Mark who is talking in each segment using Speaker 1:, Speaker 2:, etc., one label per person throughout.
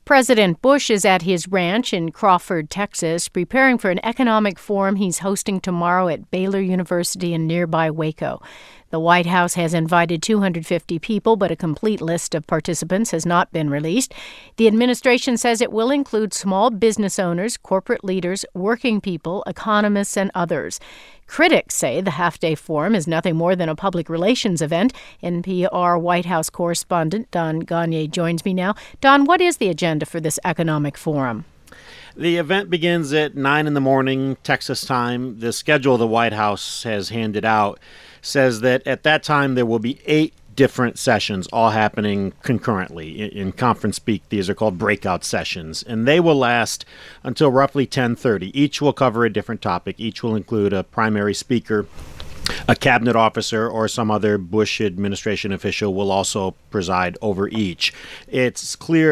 Speaker 1: President Bush is at his ranch in Crawford, Texas, preparing for an economic forum he's hosting tomorrow at Baylor University in nearby Waco. The White House has invited 250 people, but a complete list of participants has not been released. The administration says it will include small business owners, corporate leaders, working people, economists, and others. Critics say the half-day forum is nothing more than a public relations event. NPR White House correspondent Don Gonyea joins me now. Don, what is the agenda for this economic forum?
Speaker 2: The event begins at 9 in the morning, Texas time. The schedule the White House has handed out says that at that time there will be 8 different sessions all happening concurrently. In conference speak, these are called breakout sessions, and they will last until roughly 10:30. Each will cover a different topic. Each will include a primary speaker. A cabinet officer or some other Bush administration official will also preside over each. It's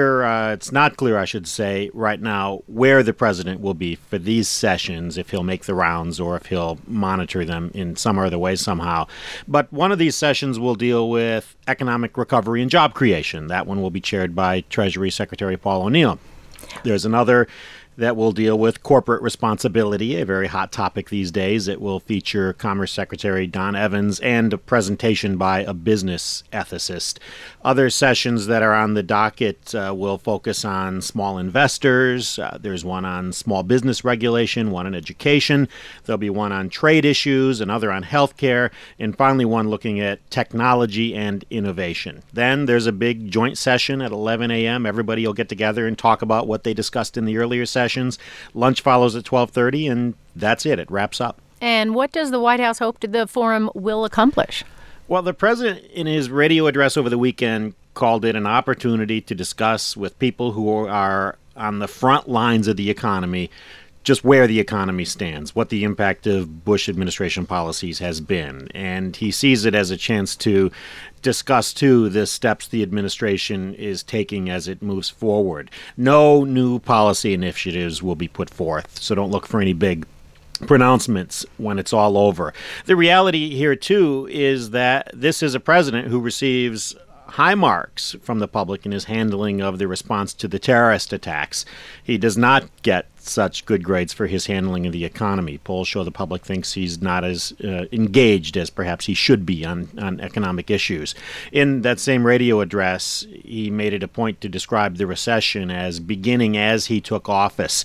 Speaker 2: not clear, I should say, right now where the president will be for these sessions, if he'll make the rounds or if he'll monitor them in some other way somehow. But one of these sessions will deal with economic recovery and job creation. That one will be chaired by Treasury Secretary Paul O'Neill. There's another that will deal with corporate responsibility, a very hot topic these days. It will feature Commerce Secretary Don Evans and a presentation by a business ethicist. Other sessions that are on the docket will focus on small investors. There's one on small business regulation, one on education. There'll be one on trade issues, another on healthcare, and finally one looking at technology and innovation. Then there's a big joint session at 11 a.m. Everybody will get together and talk about what they discussed in the earlier session. Lunch follows at 12:30, and that's it. It wraps up.
Speaker 1: And what does the White House hope the forum will accomplish?
Speaker 2: Well, the president, in his radio address over the weekend, called it an opportunity to discuss with people who are on the front lines of the economy just where the economy stands, what the impact of Bush administration policies has been. And he sees it as a chance to discuss, too, the steps the administration is taking as it moves forward. No new policy initiatives will be put forth, so don't look for any big pronouncements when it's all over. The reality here, too, is that this is a president who receives high marks from the public in his handling of the response to the terrorist attacks. He does not get such good grades for his handling of the economy. Polls show the public thinks he's not as engaged as perhaps he should be on economic issues. In that same radio address, he made it a point to describe the recession as beginning as he took office.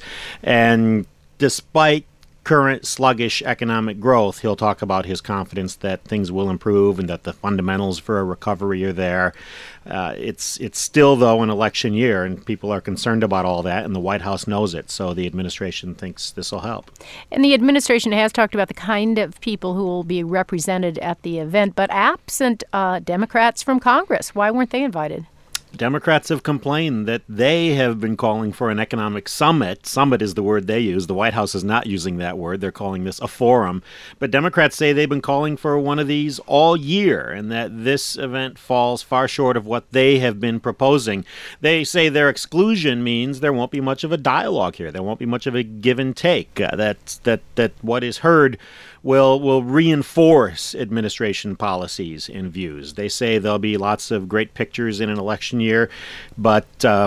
Speaker 2: And despite current sluggish economic growth, he'll talk about his confidence that things will improve and that the fundamentals for a recovery are there. It's still, though, an election year, and people are concerned about all that, and the White House knows it, so the administration thinks this will help.
Speaker 1: And the administration has talked about the kind of people who will be represented at the event, but absent Democrats from Congress. Why weren't they invited?
Speaker 2: Democrats have complained that they have been calling for an economic summit. Summit is the word they use. The White House is not using that word. They're calling this a forum. But Democrats say they've been calling for one of these all year and that this event falls far short of what they have been proposing. They say their exclusion means there won't be much of a dialogue here. There won't be much of a give and take. That what is heard will reinforce administration policies and views. They say there'll be lots of great pictures in an election year, but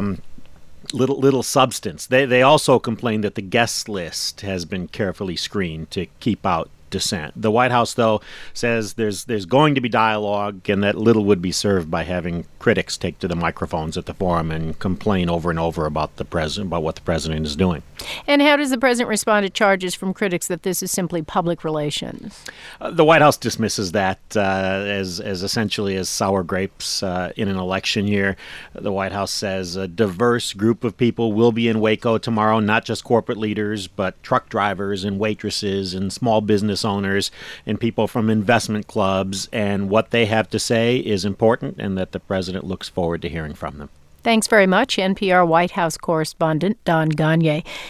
Speaker 2: little substance. They also complain that the guest list has been carefully screened to keep out dissent. The White House, though, says there's going to be dialogue and that little would be served by having critics take to the microphones at the forum and complain over and over about what the president is doing.
Speaker 1: And how does the president respond to charges from critics that this is simply public relations?
Speaker 2: The White House dismisses that as essentially as sour grapes in an election year. The White House says a diverse group of people will be in Waco tomorrow, not just corporate leaders, but truck drivers and waitresses and small business owners and people from investment clubs, and what they have to say is important and that the president looks forward to hearing from them.
Speaker 1: Thanks very much, NPR White House correspondent Don Gonyea.